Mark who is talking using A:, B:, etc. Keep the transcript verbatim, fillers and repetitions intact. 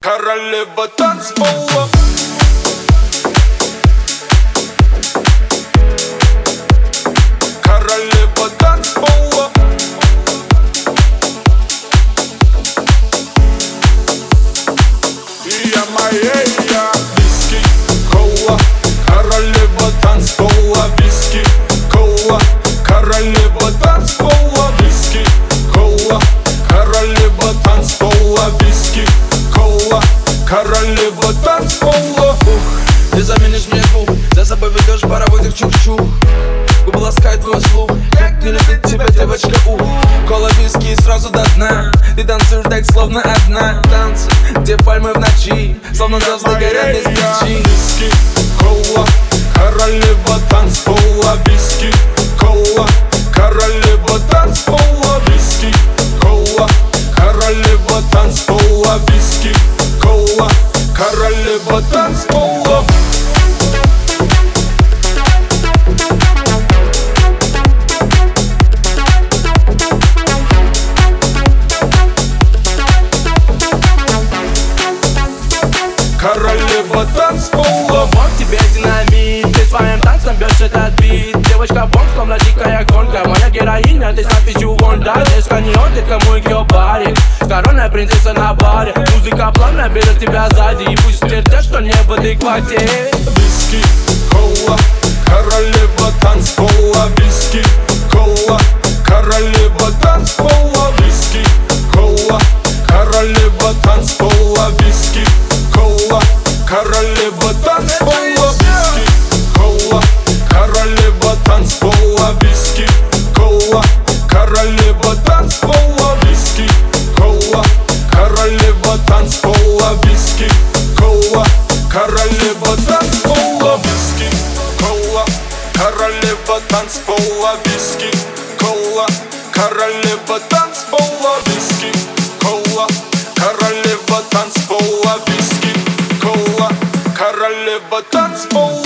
A: королева танцпола. Королева танцпола. И я моей, я виски, кола, королева танцпола. Виски, кола, королева танцпола. Виски, кола, королева танцпола. Виски, кола, королева танцпола.
B: Ух, ты заменишь мне звук, за собой ведешь паровозик чух-чух. Губы ласкает твой слух, как не любит тебя девочка, ух. Кола, виски и сразу до дна. Ты танцуешь так, словно одна. Танцы, где пальмы в ночи, словно звезды горят без свечи.
A: Виски, кола, королева танцпола. Виски, кола, королева танцпола. Виски, кола, королева танцпола. Виски, кола, королева танцпола. Королева танцпола.
B: Вот тебе динамит, ты своим танцем бьешь этот бит. Девочка бомб, словно дикая гонка. Моя героиня, ты с надписью Вонда. Здесь каньон, ты кому ее барик. Коронная принцесса на баре. Музыка плавно берет тебя сзади. И пусть твердят, что не в адеквате.
A: Виски, кола, королева танцпола. Виски, кола, королева танцпола. Виски, кола, королева танцпола. Виски, кола, королева танцпола. Виски, кола, королева танцпола. Виски, кола, королева танцпола. Виски, кола, королева танцпола. Виски, кола, королева танцпола. Виски, кола, королева танцпола. Виски, кола, королева танцпола. Виски, кола, королева танцпола. Виски, кола, королева танцпола.